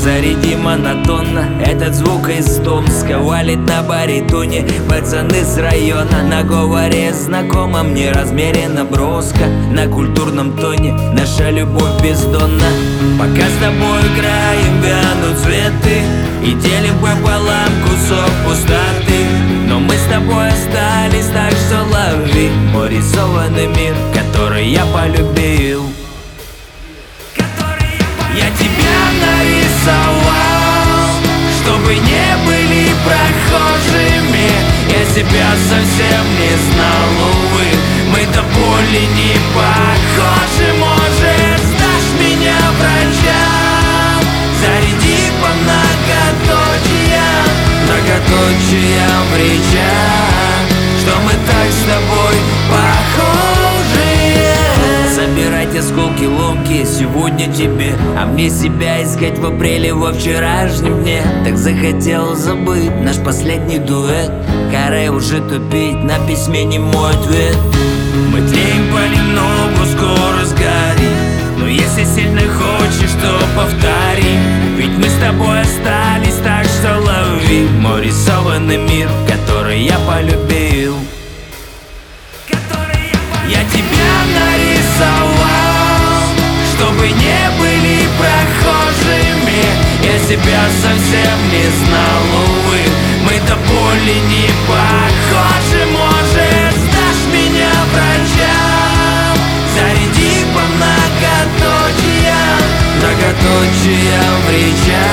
Заряди монотонно, этот звук из Томска валит на баритоне. Пацаны с района на говоре знакомом, не размеренно броско, на культурном тоне наша любовь бездонна. Пока с тобой играем, вянут цветы и делим пополам кусок пустоты. Но мы с тобой остались, так что лови мой рисованный мир, который я полюбил. Я тебя нарисовал, чтобы не были прохожими. Я себя совсем не знал, увы, мы до боли не похожи. Может, сдашь меня врачам? Заряди по многоточиям в речах, что мы так с тобой похожи. Собирать осколки ломки сегодня тебе, а мне себя искать в апреле во вчерашнем дне. Так захотел забыть наш последний дуэт, каре уже тупить, на письме не мой ответ. Мы тлеем понемногу, скоро сгорим, но если сильно хочешь, то повтори. Ведь мы с тобой остались, так что лови мой рисованный мир, который я полюбил. Я тебя нарисовал, чтобы не были прохожими. Я себя совсем не знал, увы, мы до боли не похожи. Может, сдашь меня врачам? Заряди по многоточиям в речах.